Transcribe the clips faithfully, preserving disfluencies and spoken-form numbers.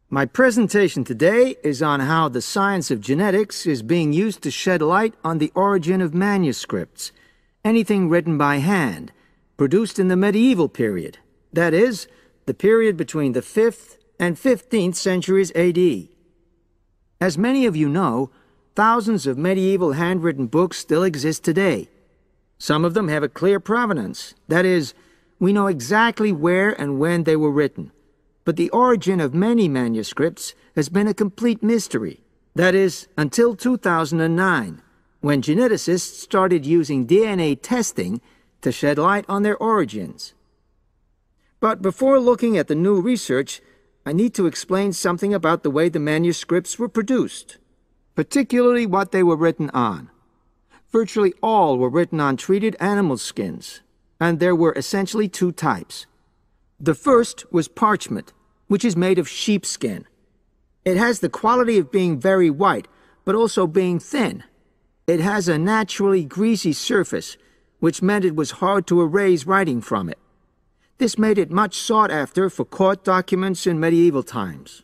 My presentation today is on how the science of genetics is being used to shed light on the origin of manuscripts, anything written by hand, produced in the medieval period, that is, the period between the fifth and fifteenth centuries A D. As many of you know, thousands of medieval handwritten books still exist today. Some of them have a clear provenance, that is, we know exactly where and when they were written. But the origin of many manuscripts has been a complete mystery. That is, until two thousand nine, when geneticists started using D N A testing to shed light on their origins. But before looking at the new research, I need to explain something about the way the manuscripts were produced, particularly what they were written on. Virtually all were written on treated animal skins, and there were essentially two types. The first was parchment, which is made of sheepskin. It has the quality of being very white, but also being thin. It has a naturally greasy surface, which meant it was hard to erase writing from it. This made it much sought after for court documents in medieval times.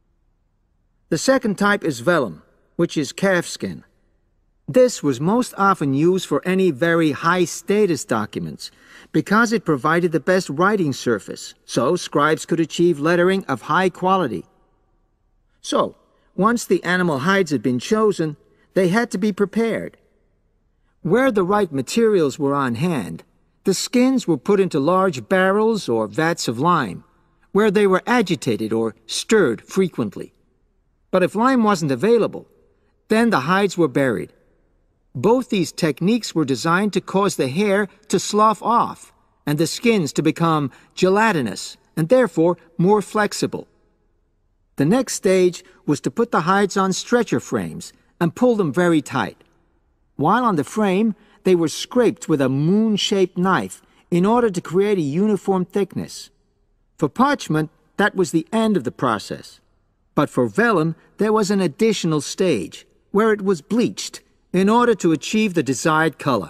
The second type is vellum, which is calfskin. This was most often used for any very high-status documents because it provided the best writing surface, so scribes could achieve lettering of high quality. So, once the animal hides had been chosen, they had to be prepared. Where the right materials were on hand, the skins were put into large barrels or vats of lime, where they were agitated or stirred frequently. But if lime wasn't available, then the hides were buried. Both these techniques were designed to cause the hair to slough off and the skins to become gelatinous and therefore more flexible. The next stage was to put the hides on stretcher frames and pull them very tight. While on the frame, they were scraped with a moon-shaped knife in order to create a uniform thickness. For parchment, that was the end of the process. But for vellum, there was an additional stage, where it was bleached in order to achieve the desired color.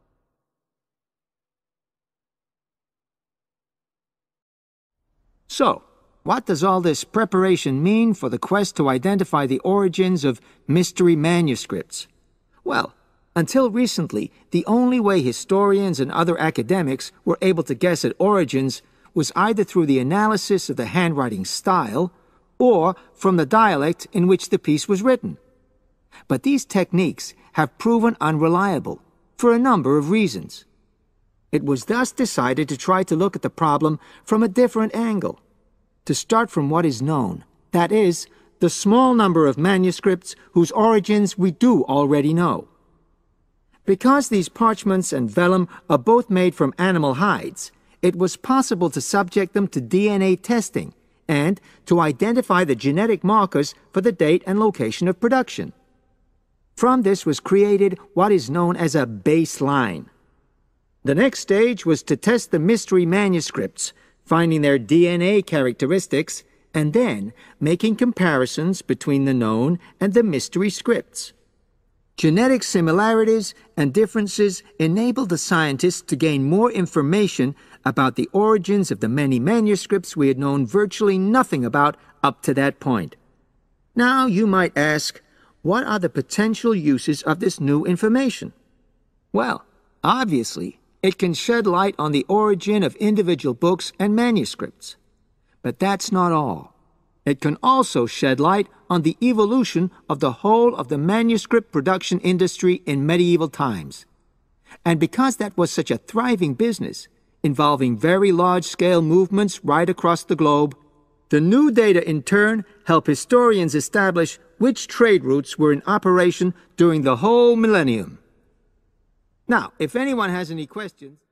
So, what does all this preparation mean for the quest to identify the origins of mystery manuscripts? Well, until recently, the only way historians and other academics were able to guess at origins was either through the analysis of the handwriting style or from the dialect in which the piece was written. But these techniques have proven unreliable for a number of reasons. It was thus decided to try to look at the problem from a different angle, to start from what is known, that is, the small number of manuscripts whose origins we do already know. Because these parchments and vellum are both made from animal hides, it was possible to subject them to D N A testing and to identify the genetic markers for the date and location of production. From this was created what is known as a baseline. The next stage was to test the mystery manuscripts, finding their D N A characteristics, and then making comparisons between the known and the mystery scripts. Genetic similarities and differences enabled the scientists to gain more information about the origins of the many manuscripts we had known virtually nothing about up to that point. Now you might ask, what are the potential uses of this new information? Well, obviously, it can shed light on the origin of individual books and manuscripts. But that's not all. It can also shed light on the evolution of the whole of the manuscript production industry in medieval times. And because that was such a thriving business, involving very large-scale movements right across the globe, the new data in turn help historians establish which trade routes were in operation during the whole millennium. Now, if anyone has any questions...